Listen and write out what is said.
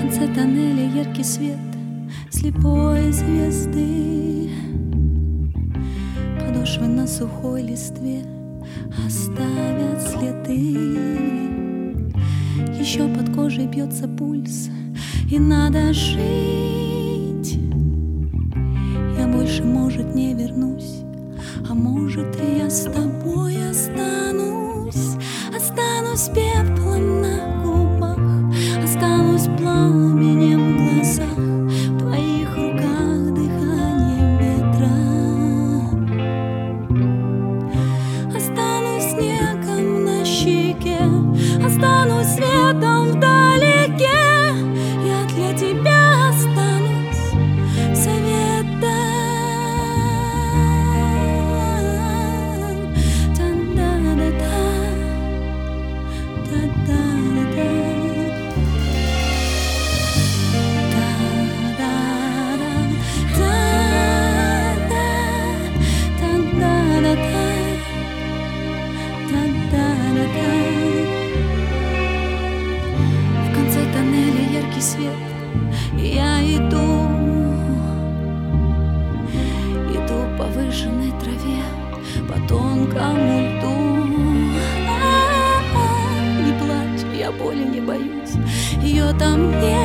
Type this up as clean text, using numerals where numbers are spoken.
конце тоннеля яркий свет слепой звезды. Подошвы на сухой листве оставят следы. Еще под кожей бьется пульс, и надо жить. Я больше, может, не вернусь, а может, и я с тобой останусь. Останусь пеплом на губах, останусь пламенем в глазах, в твоих руках дыханием ветра. Останусь снегом на щеке, останусь светом вдалеке. Я для тебя останусь советом. В конце тоннеля яркий свет, и я иду по выжженной траве, по тонкому льду. Не плачь, я боли не боюсь, ее там нет.